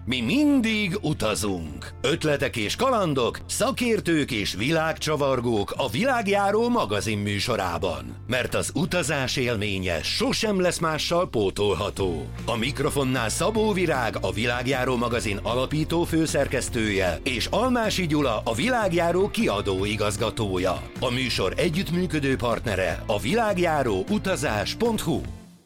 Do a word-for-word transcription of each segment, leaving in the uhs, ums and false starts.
Mi mindig utazunk. Ötletek és kalandok, szakértők és világcsavargók a Világjáró magazin műsorában. Mert az utazás élménye sosem lesz mással pótolható. A mikrofonnál Szabó Virág, a Világjáró magazin alapító főszerkesztője, és Almási Gyula, a Világjáró kiadó igazgatója. A műsor együttműködő partnere a világjáró utazás pont hu.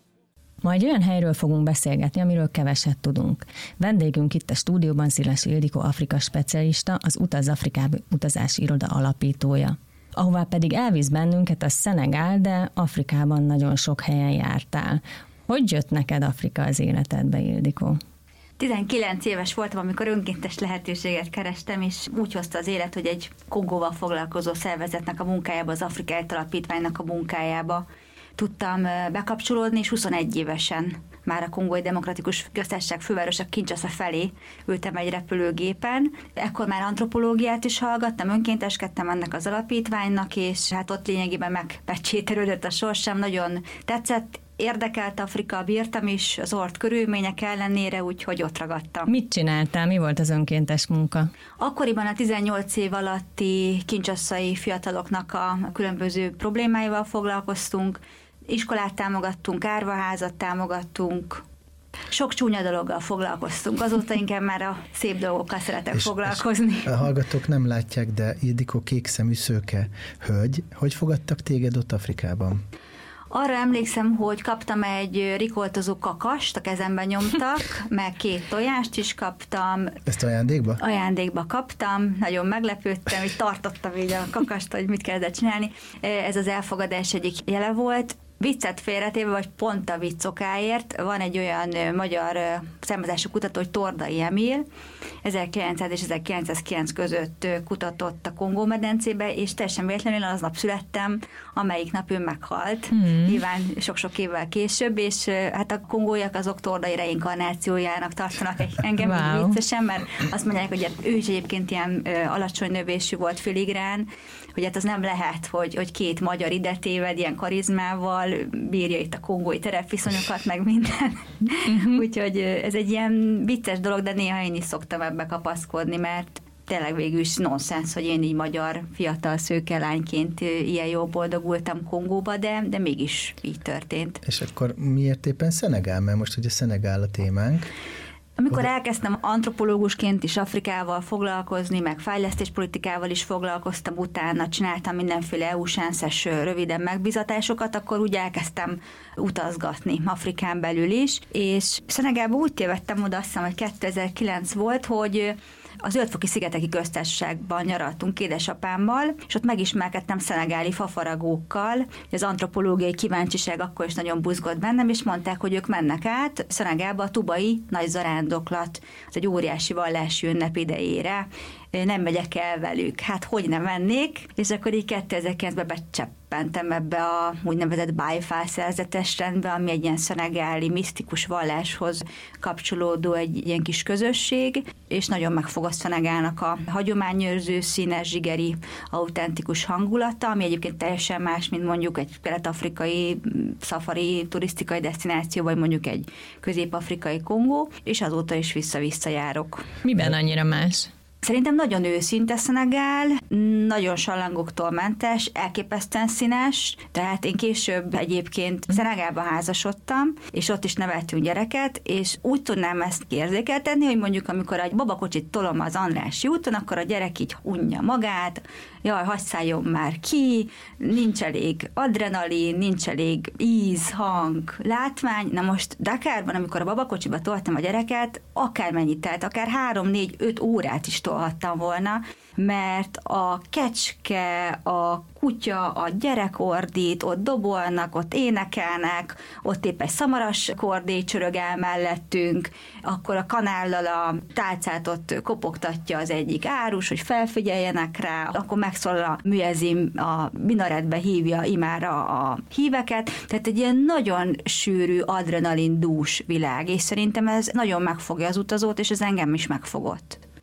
Ma egy olyan helyről fogunk beszélgetni, amiről keveset tudunk. Vendégünk itt a stúdióban Szilasi Ildikó Afrika specialista, az Utaz Afrikába utazási iroda alapítója. Ahová pedig elvisz bennünket a Szenegál, de Afrikában nagyon sok helyen jártál. Hogy jött neked Afrika az életedbe, Ildikó? tizenkilenc éves voltam, amikor önkéntes lehetőséget kerestem, és úgy hozta az élet, hogy egy Kongóval foglalkozó szervezetnek a munkájába, az Afrikai Alapítványnak a munkájába tudtam bekapcsolódni, és huszonegy évesen már a Kongói Demokratikus Köztársaság fővárosa Kinshasa felé ültem egy repülőgépen. Ekkor már antropológiát is hallgattam, önkénteskedtem ennek az alapítványnak, és hát ott lényegében megpecsételődött a sorsam, nagyon tetszett, érdekelt Afrika, bírtam is az ott körülmények ellenére, úgyhogy ott ragadtam. Mit csináltál? Mi volt az önkéntes munka? Akkoriban a tizennyolc év alatti kinshasai fiataloknak a különböző problémáival foglalkoztunk, iskolát támogattunk, árvaházat támogattunk, sok csúnya dologgal foglalkoztunk. Azóta inkább már a szép dolgokkal szeretek és, foglalkozni. És a hallgatók nem látják, de Ildikó kékszemű szőke hölgy, hogy fogadtak téged ott Afrikában? Arra emlékszem, hogy kaptam egy rikoltozó kakast, a kezemben nyomtak, meg két tojást is kaptam. Ezt ajándékba? Ajándékba kaptam, nagyon meglepődtem, hogy tartottam így a kakast, hogy mit kellett csinálni. Ez az elfogadás egyik jele volt. Viccet félretéve, vagy pont a vicc okáért, van egy olyan magyar származású kutató, hogy Tordai Emil, ezerkilencszáz és ezerkilencszázkilenc között kutatott a Kongó-medencébe, és teljesen véletlenül aznap születtem, amelyik nap ő meghalt, hmm. nyilván sok-sok évvel később, és hát a kongóiak azok Tordai reinkarnációjának tartanak engem, wow. viccesen, mert azt mondják, hogy ő is egyébként ilyen alacsony növésű volt, filigrán, hogy hát az nem lehet, hogy, hogy két magyar ide téved, ilyen karizmával, bírja itt a kongói terepviszonyokat, meg minden. Uh-huh. Úgyhogy ez egy ilyen vicces dolog, de néha én is szoktam ebbe kapaszkodni, mert tényleg végül is nonsens, hogy én így magyar fiatal szőke lányként ilyen jól boldogultam Kongóba, de, de mégis így történt. És akkor miért éppen Szenegál? Mert most ugye Szenegál a témánk. Amikor elkezdtem antropológusként is Afrikával foglalkozni, meg fejlesztéspolitikával is foglalkoztam, utána csináltam mindenféle é u-senszes röviden megbízatásokat, akkor úgy elkezdtem utazgatni Afrikán belül is, és Szenegálban úgy tévedtem oda, azt hiszem, hogy kétezer-kilenc volt, hogy a Zöld-foki szigeteki köztársaságban nyaraltunk édesapámmal, és ott megismerkedtem szenegáli fafaragókkal. Az antropológiai kíváncsiság akkor is nagyon buzgott bennem, és mondták, hogy ők mennek át Szenegálba a tubai nagy zarándoklat, az egy óriási vallási ünnep idejére. Nem megyek el velük. Hát hogy nem mennék? És akkor így kétezer-kilencben becseppentem ebbe a úgynevezett Baifá szerzetes rendbe, ami egy ilyen szenegáli misztikus valláshoz kapcsolódó egy ilyen kis közösség, és nagyon megfogott Szenegálnak a hagyományőrző, színes, zsigeri, autentikus hangulata, ami egyébként teljesen más, mint mondjuk egy kelet-afrikai szafari turisztikai desztináció, vagy mondjuk egy közép-afrikai Kongó, és azóta is vissza-vissza járok. Miben annyira más? Szerintem nagyon őszinte Szenegál, nagyon sallangoktól mentes, elképesztően színes, tehát én később egyébként Szenegálban házasodtam, és ott is neveltünk gyereket, és úgy tudnám ezt érzékeltetni, hogy mondjuk amikor egy babakocsit tolom az Andrássy úton, akkor a gyerek így unja magát, jaj, hadd szálljon már ki, nincs elég adrenalin, nincs elég íz, hang, látvány. Na most Dakarban, amikor a babakocsiba toltam a gyereket, akármennyit telt, akár három, négy, öt órát is tolhattam volna, mert a kecske, a kutya, a gyerek ordít, ott dobolnak, ott énekelnek, ott épp egy szamaras kordé csörög el mellettünk, akkor a kanállal a tálcát ott kopogtatja az egyik árus, hogy felfigyeljenek rá, akkor megszólal a müezim, a minaretbe hívja imára a híveket, tehát egy ilyen nagyon sűrű, adrenalin dús világ, és szerintem ez nagyon megfogja az utazót, és ez engem is megfogott.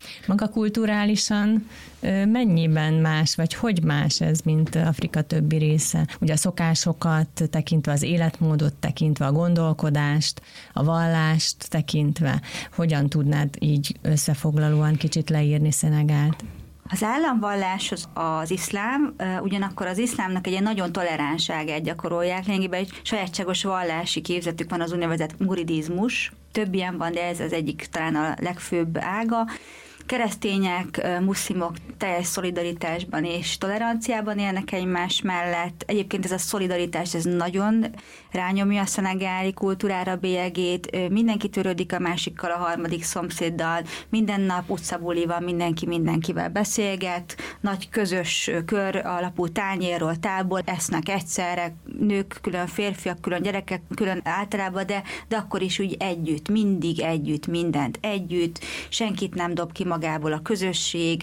Maga kulturálisan mennyiben más, vagy hogy más ez, mint Afrika többi része? Ugye a szokásokat tekintve, az életmódot tekintve, a gondolkodást, a vallást tekintve, hogyan tudnád így összefoglalóan kicsit leírni Szenegált? Az államvallás az, az iszlám, ugyanakkor az iszlámnak egy ilyen nagyon toleránsságát gyakorolják, lényegében egy sajátságos vallási képzetük van, az úgynevezett muridizmus. Több ilyen van, de ez az egyik talán a legfőbb ága. Keresztények, muszlimok teljes szolidaritásban és toleranciában élnek egymás mellett. Egyébként ez a szolidaritás, ez nagyon rányomja a szenegáli kultúrára bélyegét. Mindenki törődik a másikkal, a harmadik szomszéddal. Minden nap utcabuli van, mindenki mindenkivel beszélget. Nagy közös kör alapú tányérról, tából esznek egyszerre. Nők külön, férfiak külön, gyerekek külön általában, de, de akkor is úgy együtt, mindig együtt, mindent együtt. Senkit nem dob ki magából a közösség,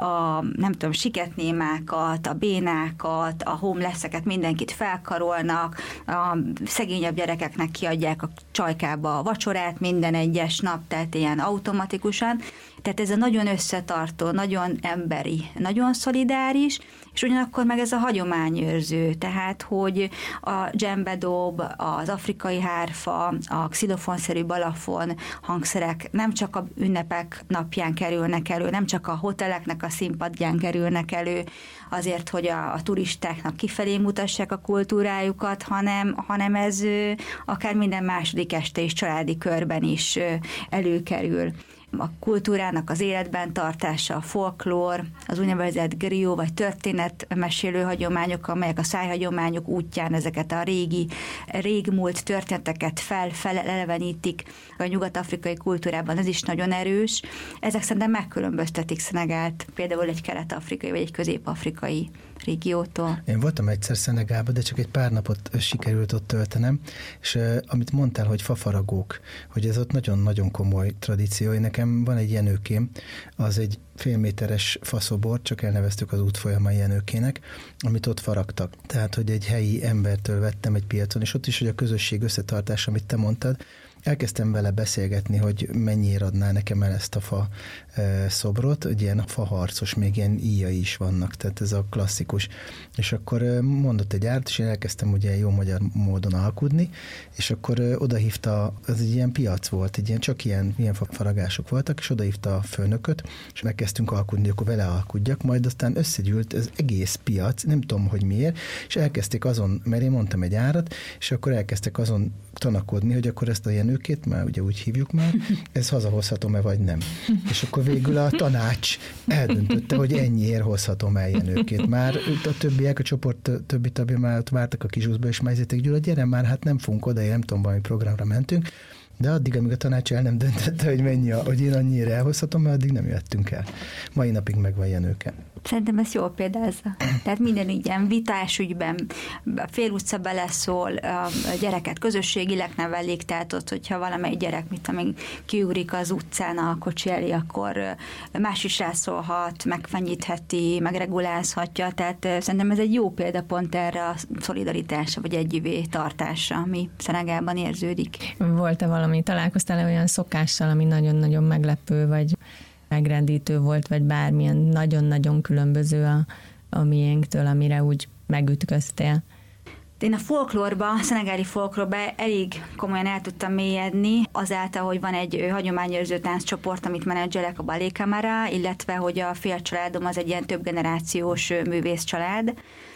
a nem tudom, siketnémákat, a bénákat, a homelesseket, mindenkit felkarolnak, a szegényebb gyerekeknek kiadják a csajkába a vacsorát minden egyes nap, tehát ilyen automatikusan. Tehát ez a nagyon összetartó, nagyon emberi, nagyon szolidáris, és ugyanakkor meg ez a hagyományőrző, tehát hogy a dzsembedob, az afrikai hárfa, a xilofonszerű balafon hangszerek nem csak a ünnepek napján kerülnek elő, nem csak a hoteleknek a színpadján kerülnek elő azért, hogy a, a turistáknak kifelé mutassák a kultúrájukat, hanem, hanem ez akár minden második este is családi körben is előkerül. A kultúrának az életben tartása, a folklór, az úgynevezett griot vagy történetmesélő hagyományok, amelyek a szájhagyományok útján ezeket a régi, régmúlt történeteket fel-felelevenítik. A nyugat-afrikai kultúrában ez is nagyon erős. Ezek szerintem megkülönböztetik Szenegált, például egy kelet-afrikai vagy egy közép-afrikai régiótól. Én voltam egyszer Szenegálban, de csak egy pár napot sikerült ott töltenem, és uh, amit mondtál, hogy fafaragók, hogy ez ott nagyon-nagyon komoly tradíció. Én nekem van egy jenőkém, az egy félméteres faszobor, csak elneveztük az útfolyamai jenőkének, amit ott faragtak. Tehát, hogy egy helyi embertől vettem egy piacon, és ott is, hogy a közösség összetartása, amit te mondtad, elkezdtem vele beszélgetni, hogy mennyiért adná nekem el ezt a fa e, szobrot, hogy ilyen faharcos, még ilyen íjai is vannak, tehát ez a klasszikus. És akkor e, mondott egy árat, és én elkezdtem ugye jó magyar módon alkudni, és akkor e, odahívta, az egy ilyen piac volt, egy ilyen, csak ilyen, ilyen faragások voltak, és odahívta a főnököt, és megkezdtünk alkudni, akkor vele alkudjak, majd aztán összegyűlt ez egész piac, nem tudom, hogy miért, és elkezdték azon, mert én mondtam egy árat, és akkor elkezdtek azon tanakodni, hogy akkor ezt a jenőkét, már ugye úgy hívjuk már, ez hazahozhatom-e vagy nem. És akkor végül a tanács eldöntötte, hogy ennyiért hozhatom el jenőkét. Már a többiek, a csoport többi tagja már ott vártak a Kizsuszba, és már ezért Gyula, gyere már, hát nem fogunk oda, nem tudom, valami programra mentünk, de addig, amíg a tanács el nem döntette, hogy mennyi, a, hogy én annyira elhozhatom, mert addig nem jöttünk el. Mai napig megvan jenőke. Szerintem ez jól példázza. Tehát minden ilyen vitás ügyben a fél utca beleszól, a gyereket közösségileg nevelik, tehát ott, hogyha valamely gyerek, mit amíg kiugrik az utcán a kocsi elé, akkor más is rászólhat, megfenyítheti, megregulázhatja, tehát szerintem ez egy jó példa pont erre a szolidaritásra, vagy együvé tartásra, ami Szenegálban érződik. Volt-e valami, találkoztál-e olyan szokással, ami nagyon-nagyon meglepő, vagy megrendítő volt, vagy bármilyen nagyon-nagyon különböző a, a miénktől, amire úgy megütköztél? Én a folklórba, a szenegáli folklórba elég komolyan el tudtam mélyedni, azáltal, hogy van egy hagyományőrző tánccsoport, amit menedzselek, a Ballet Camara, illetve, hogy a félcsaládom az egy ilyen többgenerációs művészcsalád,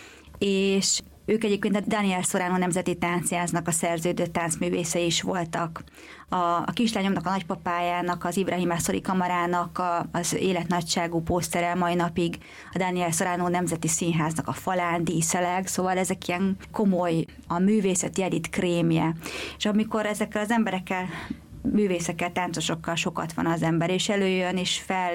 és ők egyébként a Daniel Sorano Nemzeti Táncjáznak a szerződött táncművészei is voltak. A, a kislányomnak, a nagypapájának, az Ibrahim Asszori Kamarának a, az életnagyságú posztere mai napig a Daniel Sorano Nemzeti Színháznak a falán díszeleg, szóval ezek ilyen komoly, a művészeti elit krémje. És amikor ezekkel az emberekkel, művészekkel, táncosokkal sokat van az ember, és előjön, és fel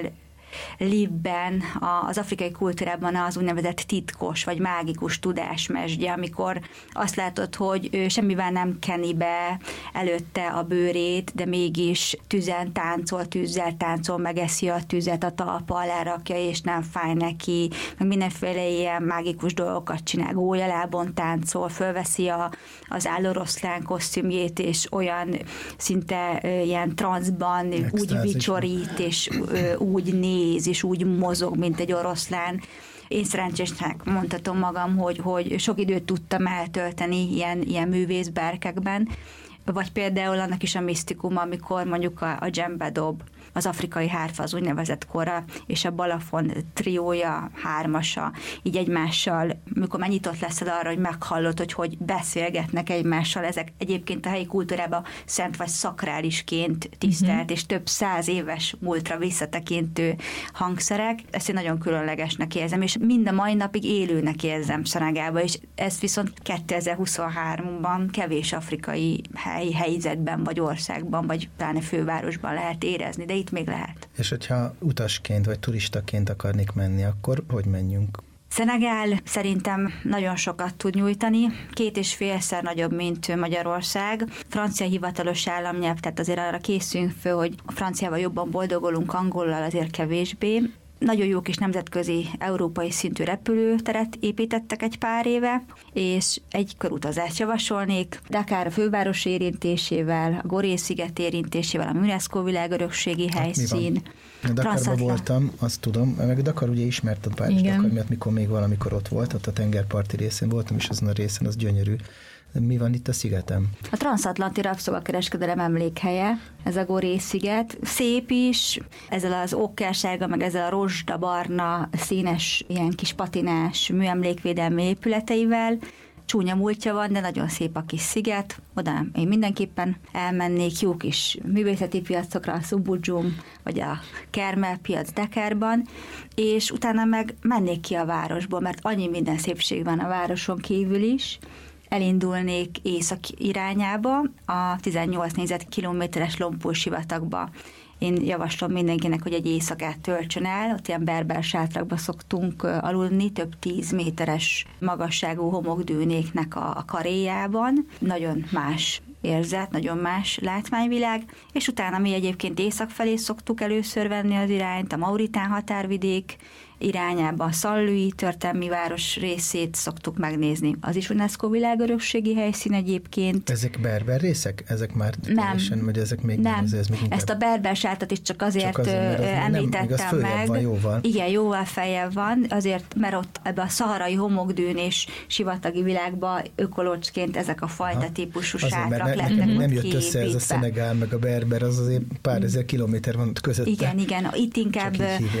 Libben, az afrikai kultúrában az úgynevezett titkos vagy mágikus tudásmesdje, amikor azt látod, hogy ő semmivel nem keni be előtte a bőrét, de mégis tüzen táncol, tűzzel táncol, megeszi a tüzet, a talpa alá rakja, és nem fáj neki, meg mindenféle ilyen mágikus dolgokat csinál, gólyalábon táncol, fölveszi a, az álloroszlán kosztümjét, és olyan szinte ilyen transzban úgy vicsorít, és úgy néz, és úgy mozog, mint egy oroszlán. Én szerencsésnek mondhatom magam, hogy, hogy sok időt tudtam eltölteni ilyen, ilyen művészberkekben, vagy például annak is a misztikuma, amikor mondjuk a, a dzsembe dob, az afrikai hárfa, az úgynevezett kora, és a balafon triója, hármasa, így egymással, mikor már nyitott leszel arra, hogy meghallod, hogy hogy beszélgetnek egymással, ezek egyébként a helyi kultúrában szent vagy szakrálisként tisztelt, uh-huh. és több száz éves múltra visszatekintő hangszerek. Ezt én nagyon különlegesnek érzem, és mind a mai napig élőnek érzem Szenegálban, és ezt viszont kétezer-huszonháromban kevés afrikai hely, helyzetben, vagy országban, vagy pláne fővárosban lehet érezni, de itt még lehet. És hogyha utasként vagy turistaként akarnék menni, akkor hogy menjünk? Szenegál szerintem nagyon sokat tud nyújtani, két és félszer nagyobb, mint Magyarország. Francia hivatalos államnyelv, tehát azért arra készülünk föl, hogy a franciával jobban boldogulunk, angollal azért kevésbé. Nagyon jó kis nemzetközi európai szintű repülőteret építettek egy pár éve, és egy körutazást javasolnék. Dakar a főváros érintésével, a Gorée-sziget érintésével, a UNESCO világörökségi helyszín. Hát Dakarban voltam, azt tudom, meg Dakar ugye ismert a Párizs Dakar miatt, mikor még valamikor ott volt, ott a tengerparti részén voltam, és azon a részen az gyönyörű. Mi van itt a szigetem? A transatlanti rabszolgakereskedelem emlékhelye, ez a Gorée-sziget. Szép is, ezzel az okkásárga, meg ezzel a rozsdabarna, színes, ilyen kis patinás műemlékvédelmi épületeivel. Csúnya múltja van, de nagyon szép a kis sziget. Oda én mindenképpen elmennék, jó kis művészeti piacokra, a Subujum, vagy a Kermel piac Dakarban, és utána meg mennék ki a városból, mert annyi minden szépség van a városon kívül is. Elindulnék észak irányába, a tizennyolc négyzetkilométeres Lompul sivatagba. Én javaslom mindenkinek, hogy egy éjszakát töltsön el, ott ilyen berber sátrakba szoktunk aludni, több tíz méteres magasságú homokdűnéknek a, a karéjában. Nagyon más érzet, nagyon más látványvilág, és utána mi egyébként észak felé szoktuk először venni az irányt, a Mauritán határvidék irányába, a Saint-Louis történelmi város részét szoktuk megnézni. Az is UNESCO világörökségi helyszín egyébként. Ezek berber részek? Ezek már teljesen, vagy ezek még nem. Ez, ez még Ezt a berber sátat is csak azért, csak azért említettem nem, meg. Van, jóval. Igen, jóval feljebb van, azért, mert ott ebbe a szaharai homokdűn és sivatagi világba ökolócsként ezek a fajta ha. típusú azért, sátrak lehetnek nem, nem jött kiépítve. össze ez a Szenegál, meg a berber, az azért pár ezer kilométer van közötte. Igen, igen. Itt inkább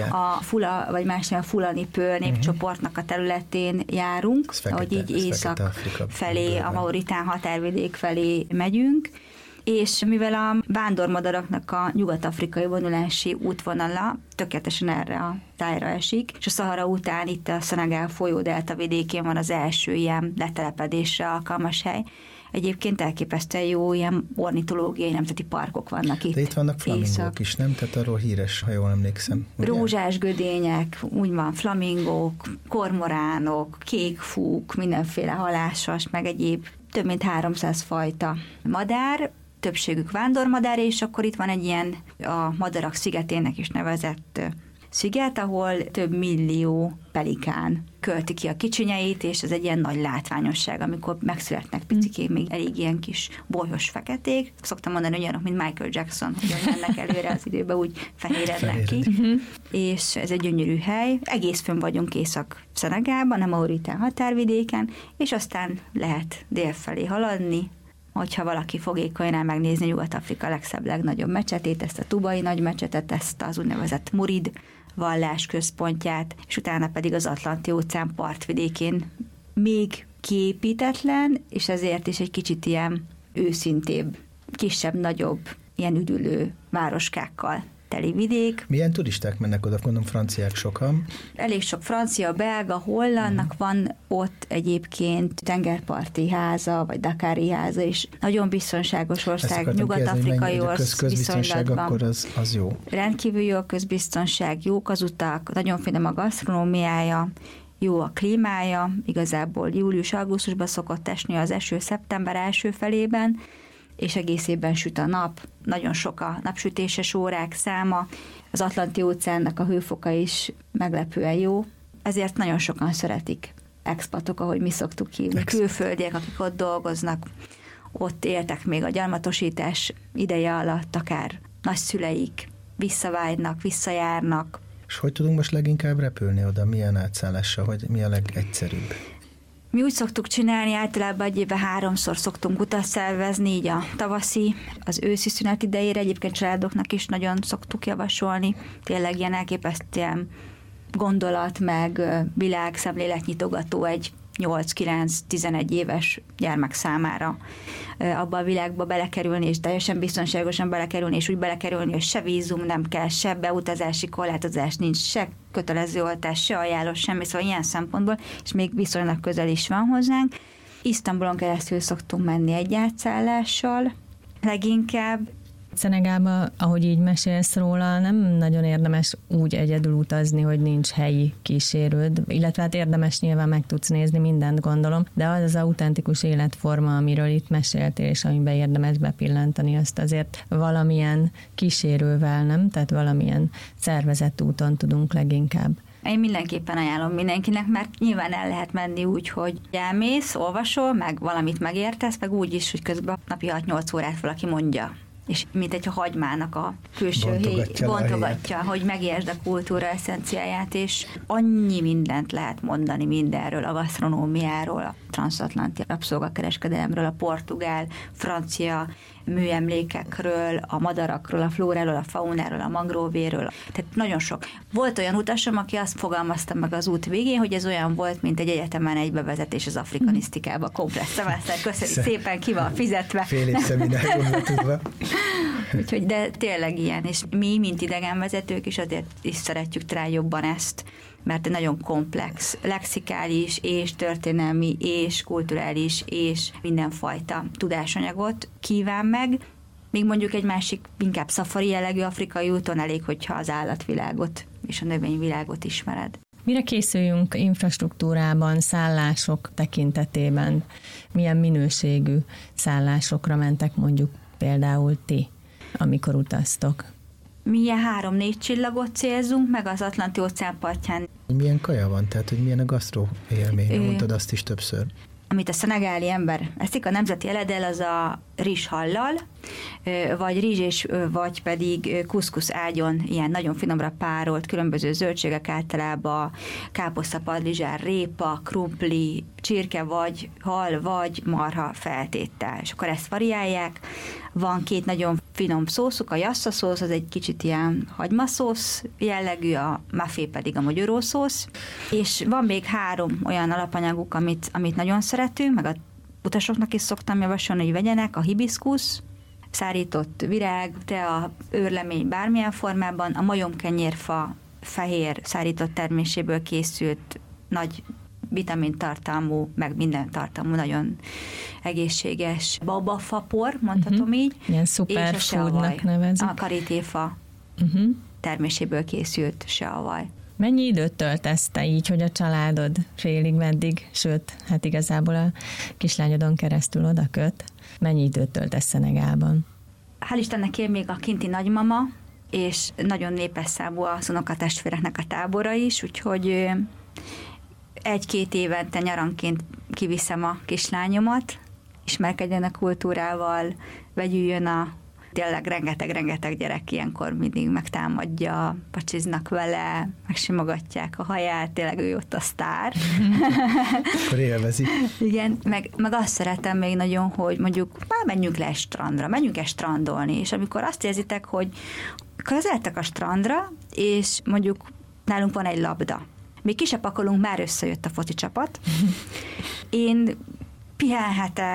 a fula, vagy más a fulani pöl népcsoportnak a területén járunk, fekete, ahogy így észak felé, a Mauritán határvidék felé megyünk, és mivel a vándormadaraknak a nyugat-afrikai vonulási útvonala tökéletesen erre a tájra esik, és a Szahara után itt a Szenegál folyó delta vidékén van az első ilyen letelepedésre alkalmas hely. Egyébként elképesztően jó ilyen ornitológiai nemzeti parkok vannak itt. De itt vannak flamingók észak. is, nem? Tehát arról híres, ha jól emlékszem. Ugye? Rózsás gödények, úgy van, flamingók, kormoránok, kékfúk, mindenféle halászas, meg egyéb több mint háromszáz fajta madár, többségük vándormadár, és akkor itt van egy ilyen a madarak szigetének is nevezett sziget, ahol több millió pelikán költi ki a kicsinyeit, és ez egy ilyen nagy látványosság, amikor megszületnek picikék, még elég ilyen kis bolyhos feketék. Szoktam mondani, hogy olyanok, mint Michael Jackson, hogy mennek előre az időben, úgy fehérednek ki. Uh-huh. És ez egy gyönyörű hely. Egész fönn vagyunk Észak-Szenegálban, a Mauritán határvidéken, és aztán lehet dél felé haladni, hogyha valaki fogékonyan megnézni Nyugat-Afrika legszebb, legnagyobb mecsetét, ezt a tubai nagy mecsetet, ezt az úgynevezett Murid vallás központját, és utána pedig az Atlanti-óceán partvidékén még kiépítetlen, és ezért is egy kicsit ilyen őszintébb, kisebb-nagyobb, ilyen üdülő városkákkal teli vidék. Milyen turisták mennek oda? Mondom, franciák sokan. Elég sok francia, belga, hollandnak van ott egyébként tengerparti háza, vagy dakári háza is. Nagyon biztonságos ország, nyugat-afrikai ország viszonylatban. Akkor az, az jó. Rendkívül jó a közbiztonság, jók az utak, nagyon finom a gasztronómiája, jó a klímája, igazából július-augusztusban szokott esni az eső szeptember első felében, és egész évben süt a nap, nagyon sok a napsütéses órák száma, az Atlanti-óceánnak a hőfoka is meglepően jó, ezért nagyon sokan szeretik expatok, ahogy mi szoktuk hívni, külföldiek, akik ott dolgoznak, ott éltek még a gyarmatosítás ideje alatt, akár nagyszüleik, visszavágynak, visszajárnak. És hogy tudunk most leginkább repülni oda? Milyen átszállással, hogy mi a legegyszerűbb? Mi úgy szoktuk csinálni, általában egy évben háromszor szoktunk utat szervezni, így a tavaszi, az őszi szünet idejére, egyébként családoknak is nagyon szoktuk javasolni. Tényleg ilyen elképesztően gondolat, meg világszemléletnyitogató egy nyolc-kilenc-tizenegy éves gyermek számára abba a világba belekerülni, és teljesen biztonságosan belekerülni, és úgy belekerülni, hogy se vízum nem kell, se beutazási korlátozás nincs, se kötelező oltás, se ajánlós, semmi, szóval ilyen szempontból, és még viszonylag közel is van hozzánk. Isztambulon keresztül szoktunk menni egy átszállással, leginkább. Szenegálban, ahogy így mesélsz róla, nem nagyon érdemes úgy egyedül utazni, hogy nincs helyi kísérőd, illetve hát érdemes nyilván meg tudsz nézni mindent, gondolom, de az az autentikus életforma, amiről itt meséltél, és amiben érdemes bepillantani, azt azért valamilyen kísérővel, nem? Tehát valamilyen szervezett úton tudunk leginkább. Én mindenképpen ajánlom mindenkinek, mert nyilván el lehet menni úgy, hogy elmész, olvasol, meg valamit megértesz, meg úgy is, hogy közben napi hat-nyolc órát valaki mondja. És mint egy hagymának a külső bontogatja, héj, bontogatja hogy megértsd a kultúra eszenciáját, és annyi mindent lehet mondani mindenről, a gasztronómiáról, a transatlanti rabszolgakereskedelemről, a portugál, francia műemlékekről, a madarakról, a flóráról, a faunáról, a mangróvéről. Tehát nagyon sok. Volt olyan utasom, aki azt fogalmazta meg az út végén, hogy ez olyan volt, mint egy egyetemen egy bevezetés az afrikanisztikába, komplet szemeszter. Köszönjük szépen, ki van fizetve. Fél év szemináriumra tudva. Úgyhogy, de tényleg ilyen, és mi, mint idegenvezetők is azért is szeretjük rá jobban ezt, mert egy nagyon komplex, lexikális és történelmi és kulturális és mindenfajta tudásanyagot kíván meg. Még mondjuk egy másik, inkább szafari jellegű afrikai úton elég, hogyha az állatvilágot és a növényvilágot ismered. Mire készüljünk infrastruktúrában, szállások tekintetében? Milyen minőségű szállásokra mentek mondjuk például ti, amikor utaztok? Mi ilyen három-négy csillagot célzunk, meg az Atlanti-óceán partján. Milyen kaja van? Tehát, hogy milyen a gasztró élmény? Ö... Mondtad azt is többször. Amit a szenegáli ember eszik, a nemzeti eledel az a rizshallal, vagy rizs és vagy pedig kuszkusz ágyon, ilyen nagyon finomra párolt, különböző zöldségek, általában káposzta, padlizsár, répa, krumpli, csirke vagy hal vagy marha feltéttel. És akkor ezt variálják. Van két nagyon finom szószuk, a jassa szósz, az egy kicsit ilyen hagymaszósz jellegű, a mafé pedig a mogyoró szósz. És van még három olyan alapanyaguk, amit, amit nagyon szeretünk, meg a utasoknak is szoktam javasolni, hogy vegyenek, a hibiszkusz, szárított virág, tea, őrlemény bármilyen formában, a majomkenyérfa fehér szárított terméséből készült nagy vitamintartalmú, meg minden tartalmú, nagyon egészséges babafapor, mondhatom uh-huh. így. Ilyen superfoodnak nevezik. A karítéfa uh-huh. terméséből készült seavaj. Mennyi időt töltesz te így, hogy a családod félig meddig, sőt, hát igazából a kislányodon keresztül oda köt? Mennyi időt töltesz Szenegálban? Hál' Istennek én még a kinti nagymama, és nagyon népes számú az unokatestvéreknek a tábora is, úgyhogy egy-két évente nyaranként kiviszem a kislányomat, ismerkedjen a kultúrával, vegyüljön a tényleg rengeteg-rengeteg gyerek ilyenkor mindig megtámadja, pacsiznak vele, megsimogatják a haját, tényleg ő ott a sztár. Akkor élvezik. Igen, meg, meg azt szeretem még nagyon, hogy mondjuk már menjünk le egy strandra, menjünk egy strandolni, és amikor azt érzitek, hogy közeltek a strandra, és mondjuk nálunk van egy labda. Még ki se pakolunk, már összejött a foci csapat. Én pihenhetek,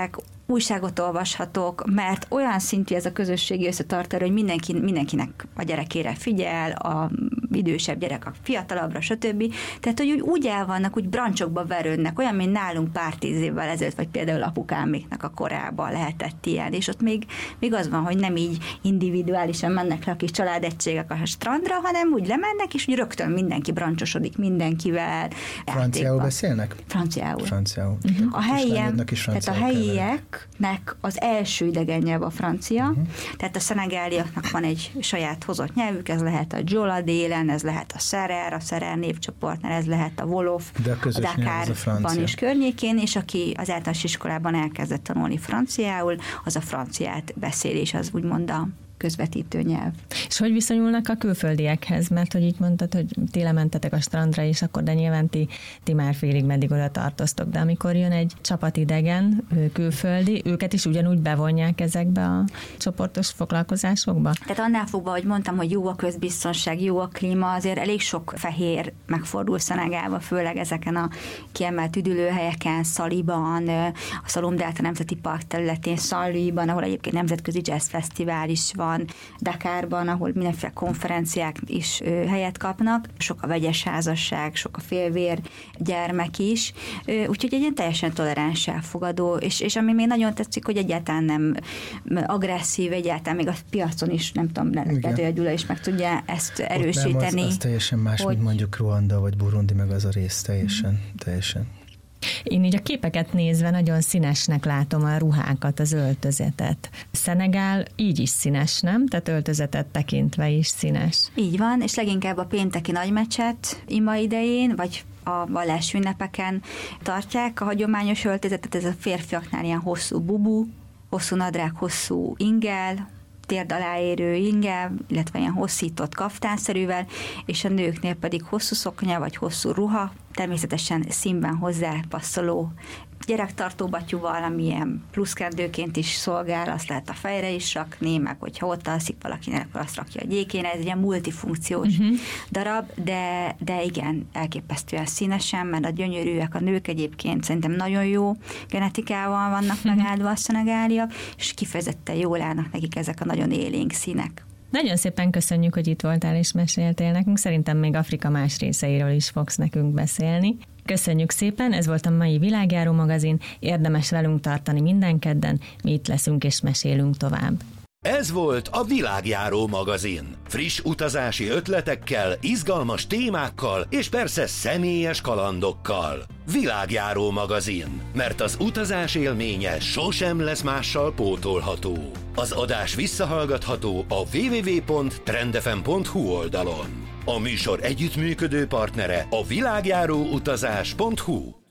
újságot olvashatok, mert olyan szintű ez a közösségi összetartó, hogy mindenki, mindenkinek a gyerekére figyel, a idősebb gyerek a fiatalabbra, stb. Tehát, hogy úgy, úgy el vannak, úgy brancsokba verődnek, olyan, mint nálunk pár tíz évvel ezelőtt, vagy például apukáméknak a korában lehetett ilyen, és ott még, még az van, hogy nem így individuálisan mennek le a kis családegységek a strandra, hanem úgy lemennek, és úgy rögtön mindenki brancsosodik mindenkivel. Franciául beszélnek? Franciául. Franciául. Uh-huh. A helyiek, tehát a helyieknek az első idegen nyelv a francia, uh-huh. Tehát a szenegáliaknak van egy saját hozott nyelvük, ez lehet a Jola délen, ez lehet a Serer, a Serer névcsoportnál, ez lehet a Wolof, a Dakarban és környékén, és aki az általános iskolában elkezdett tanulni franciául, az a franciát beszél, és az úgymond a közvetítő nyelv. És hogy viszonyulnak a külföldiekhez? Mert hogy így mondtad, hogy ti lementetek a strandra is, akkor de nyilván ti, ti már félig meddig oda tartoztok, de amikor jön egy csapat idegen, külföldi, őket is ugyanúgy bevonják ezekbe a csoportos foglalkozásokba? Tehát annál fogva, hogy mondtam, hogy jó a közbiztonság, jó a klíma, azért elég sok fehér megfordul Szenegába, főleg ezeken a kiemelt üdülőhelyeken, Szaliban, a Szalom-Delta Nemzeti Park területén, Saint-Louisban, ahol egyébként nemzetközi jazz fesztivál is van, Dakarban, ahol mindenféle konferenciák is ö, helyet kapnak, sok a vegyes házasság, sok a félvér gyermek is, ö, úgyhogy egy ilyen teljesen toleráns, elfogadó, és, és ami még nagyon tetszik, hogy egyáltalán nem agresszív, egyáltalán még a piacon is, nem tudom, lehet, hogy a Gyula is meg tudja ezt erősíteni. Nem, az, az teljesen más, hogy... mint mondjuk Ruanda vagy Burundi, meg az a rész teljesen, mm. teljesen. Én így a képeket nézve nagyon színesnek látom a ruhákat, az öltözetet. Szenegál így is színes, nem? Tehát öltözetet tekintve is színes. Így van, és leginkább a pénteki nagymecset ima idején, vagy a vallási ünnepeken tartják a hagyományos öltözetet, ez a férfiaknál ilyen hosszú bubu, hosszú nadrág, hosszú ingel, térd alá érő inge, illetve ilyen hosszított kaftánszerűvel, és a nőknél pedig hosszú szoknya vagy hosszú ruha, természetesen színben hozzá passzoló gyerektartó batyúval, ami ilyen pluszkendőként is szolgál, azt lehet a fejre is rakni, meg hogyha ott alszik valakinek, akkor azt rakja a gyékén, ez egy ilyen multifunkciós uh-huh. darab, de, de igen, elképesztően színesen, mert a gyönyörűek a nők egyébként szerintem nagyon jó genetikával vannak uh-huh. megáldva a szenegáliak, és kifejezetten jól állnak nekik ezek a nagyon élénk színek. Nagyon szépen köszönjük, hogy itt voltál és meséltél nekünk. Szerintem még Afrika más részeiről is fogsz nekünk beszélni. Köszönjük szépen, ez volt a mai Világjáró magazin. Érdemes velünk tartani minden kedden, mi itt leszünk és mesélünk tovább. Ez volt a Világjáró magazin. Friss utazási ötletekkel, izgalmas témákkal és persze személyes kalandokkal. Világjáró magazin, mert az utazás élménye sosem lesz mással pótolható. Az adás visszahallgatható a double-u double-u double-u pont trendfm pont hu oldalon. A műsor együttműködő partnere a világjáró utazás pont hu.